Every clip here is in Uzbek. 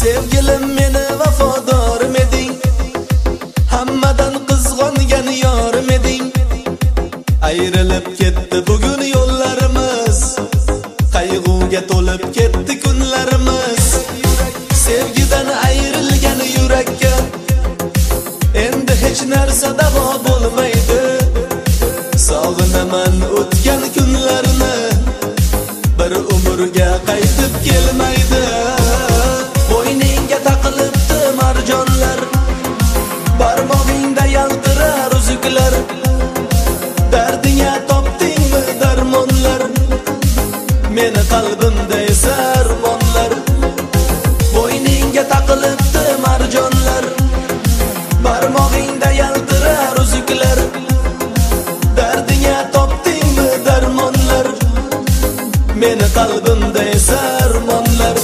Sevgilim meni vafodorim eding, hammadan qizg'ongan yorim eding. Ayrilib ketdi bugun yo'llarimiz, qayg'uga to'lib ketdi kunlarimiz. Sevgidan ayrilgan yurakka endi hech narsa davo bo'lmaydi. Sog'inaman o'tgan kunlarni, bir umrga qaytib kelmaydi. Bo'yningga taqilibdi marjonlar, barmog'ingda yaltirar uzuklar. Dardingga topdingmi darmonlar, meni qalbimda esa armonlar. Bo'yningga taqilibdi marjonlar, barmog'ingda yaltirar uzuklar. Dardingga topdingmi darmonlar, meni qalbimda esa armonlar.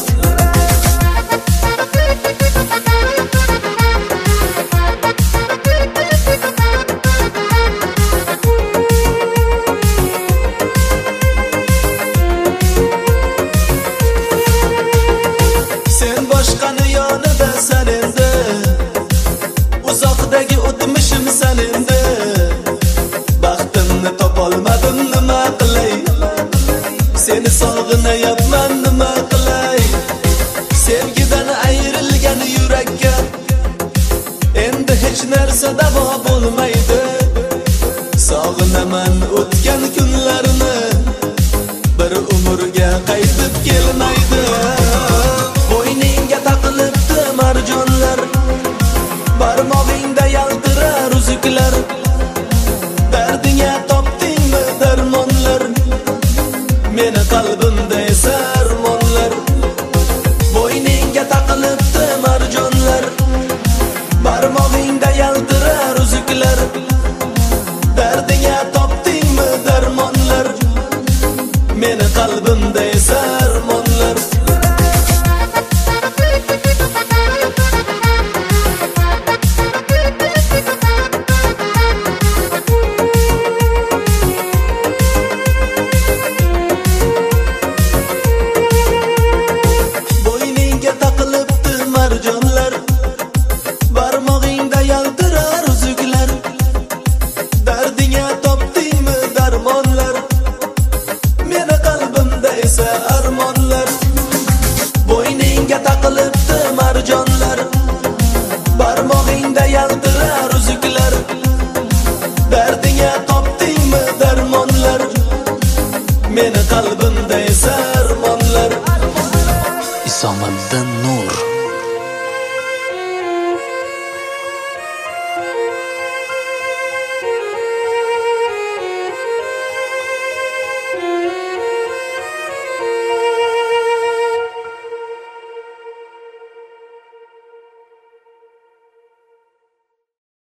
Sen boshqani yonida san endi, uzoqdagi o'tmishim san endi. Baxtimni topolmadim, nima qilay? Seni sog'inayapman, nima qilay? Sevgidan ayrilgan yurakka endi hech narsa davo bo'lmaydi. Sog'inaman o'tgan kunlarni, bir umrga qaytib kelmaydi. Bo'yningga taqilibdi marjonlar, barmog'ingda yaltirar uzuklar. Dardingga topdingmi darmonlar, meni qalbimda esa armonlar. Bo'yningga taqilibdi marjonlar, barmog'ingda yaltirar uzuklar. Dardingga topdingmi darmonlar, meni qalbimda esa armonlar. Bo'yningga taqilibdi marjonlar, barmog'ingda yaltirar uzuklar. Dardingga topdingmi darmonlar, meni qalbimda esa armonlar. Bo'yningga taqilibdi marjonlar, barmog'ingda yaltirar uzuklar. Dardingga topdingmi darmonlar, meni qalbimda esa armonlar. Isomiddin Nur